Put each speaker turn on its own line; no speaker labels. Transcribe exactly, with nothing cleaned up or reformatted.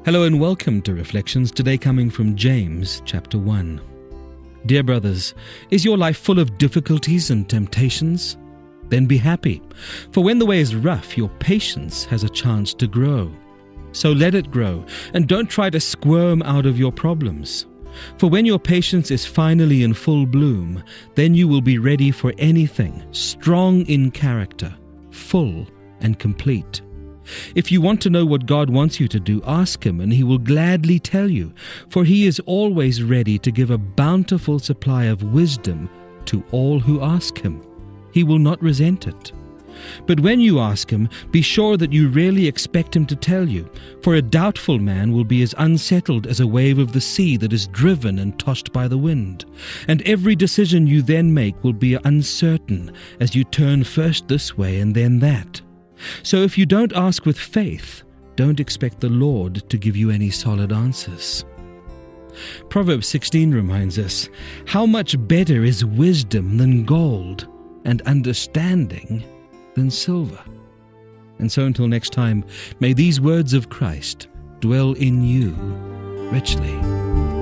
Hello and welcome to Reflections, today coming from James chapter one. Dear brothers, is your life full of difficulties and temptations? Then be happy, for when the way is rough, your patience has a chance to grow. So let it grow, and don't try to squirm out of your problems. For when your patience is finally in full bloom, then you will be ready for anything, strong in character, full and complete. If you want to know what God wants you to do, ask Him, and He will gladly tell you, for He is always ready to give a bountiful supply of wisdom to all who ask Him. He will not resent it. But when you ask Him, be sure that you really expect Him to tell you, for a doubtful man will be as unsettled as a wave of the sea that is driven and tossed by the wind. And every decision you then make will be uncertain as you turn first this way and then that. So if you don't ask with faith, don't expect the Lord to give you any solid answers. Proverbs sixteen reminds us, how much better is wisdom than gold, and understanding than silver. And so until next time, may these words of Christ dwell in you richly.